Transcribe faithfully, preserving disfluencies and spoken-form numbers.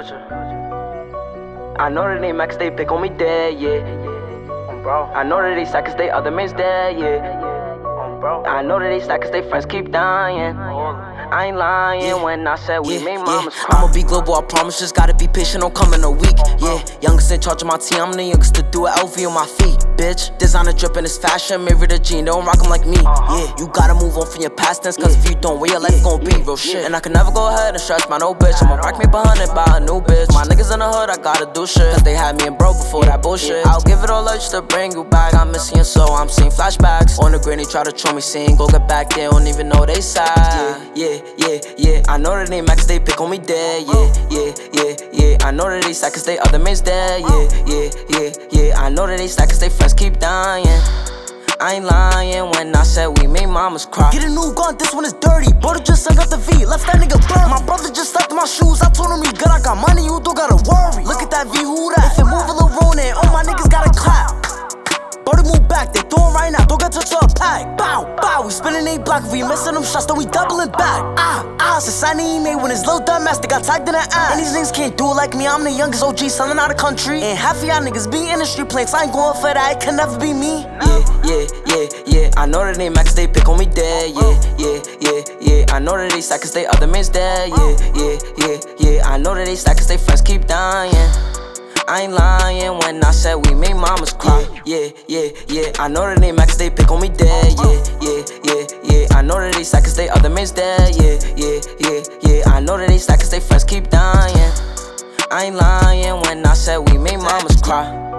I know that they mad cause they pick on me dead, yeah. Bro. I know that they sad cause they other men's dead, yeah. Bro. I know that they sad cause they friends keep dying. I ain't lying yeah. when I said we yeah. made mamas yeah. cry. I'ma be global, I promise, just gotta be patient, don't come in a week. Yeah, youngest in charge of my team, I'm the youngest to do it, L V on my feet, bitch. Designer drippin' this fashion, mirror the jean, they don't rock 'em like me. Yeah, you gotta move on from your past tense, cause if you don't, where your life gon' be, real shit. And I can never go ahead and stress my no bitch, I'ma rack me behind it by a new bitch. My niggas in the hood, I gotta do shit, cause they had me in broke before that bullshit. I'll give it all up just to bring you back, I'm missing you so I'm seeing flashbacks. On the granny, try to troll me, saying go get back, they don't even know they sad. Yeah, yeah, yeah, yeah. I know that they mad cause they pick on me dead, yeah, yeah, yeah, yeah. I know that they sad cause they other men's dead, yeah, yeah, yeah, yeah. I know that they sad cause they friends keep dying. I ain't lying when I said we made mamas cry. Get a new gun, this one is dirty. Brother just sung up the V, left that nigga burn. My brother just stepped in my shoes, I told him he good, I got money, you don't gotta worry. Look at that V, who that? If it move a little Ronin, all my niggas gotta clap. Brother move back, they throwin' right now, don't get touched to a pack. Bow, bow, we spinning a block, we missing them shots, then we doubling back. Ah, ah, society he made when his little dumb ass, they got tagged in the ass. And these niggas can't do it like me, I'm the youngest O G selling out the country. And half of y'all niggas be in the street playing, so I ain't going for that, it can never be me. Yeah, yeah, yeah, yeah, I know that they mad cause they pick on me dead, yeah, yeah, yeah, yeah. I know that they sad cause they other men's dead, yeah, yeah, yeah, yeah. I know that they sad cause they friends keep dying. I ain't lying when I said we made mamas cry. Yeah, yeah, yeah. I know that they mad cause they pick on me dead. Yeah, yeah, yeah, yeah. I know that they sad cause they other men's dead. Yeah, yeah, yeah, yeah. I know that they sad cause they friends keep dying. I ain't lying when I said we made mamas cry.